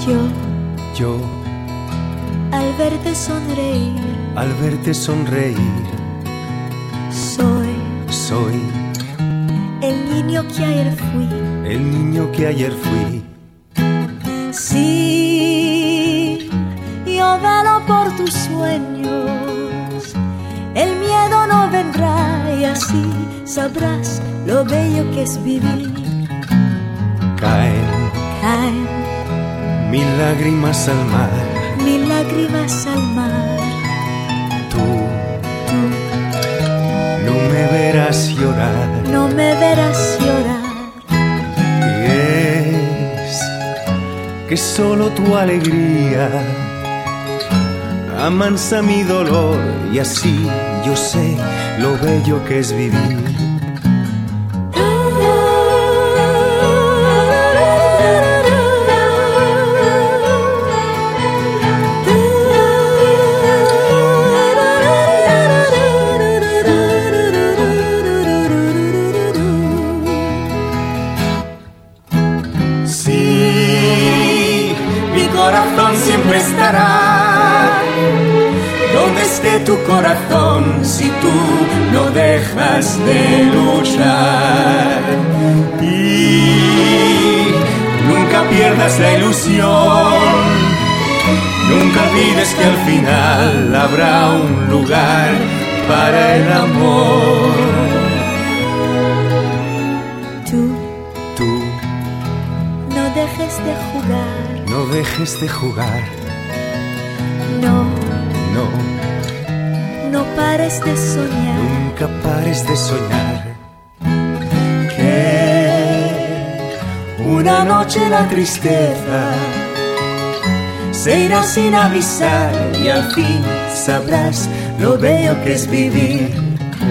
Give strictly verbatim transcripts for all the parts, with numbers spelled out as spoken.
Yo, yo, al verte sonreír, al verte sonreír, soy, soy el niño que ayer fui. el niño que ayer fui. Sí, yo velo por tus sueños, el miedo no vendrá y así sabrás lo bello que es vivir. Caen, Caen mil lágrimas al mar, mil lágrimas al mar. tú, Tú no me verás llorar. no me verás llorar. Y es que solo tu alegría amansa mi dolor y así yo sé lo bello que es vivir. Sí, mi corazón siempre estará donde esté tu corazón, si tú no dejas de luchar. Y nunca pierdas la ilusión, nunca olvides que al final habrá un lugar para el amor. Tú Tú no dejes de jugar, no dejes de jugar, no, no, no pares de soñar. nunca pares de soñar. Que una noche la tristeza se irá sin avisar y al fin sabrás lo bello que es vivir.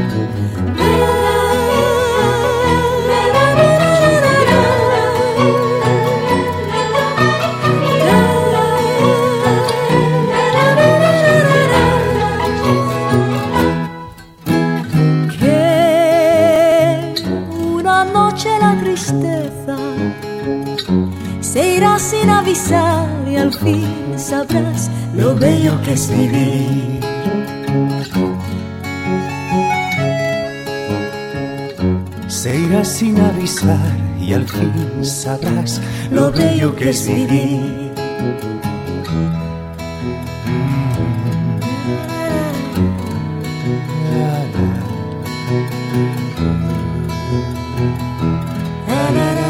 La tristeza se irá sin avisar y al fin sabrás lo bello que es vivir. Se irá sin avisar y al fin sabrás lo bello que es vivir. Na, na, na.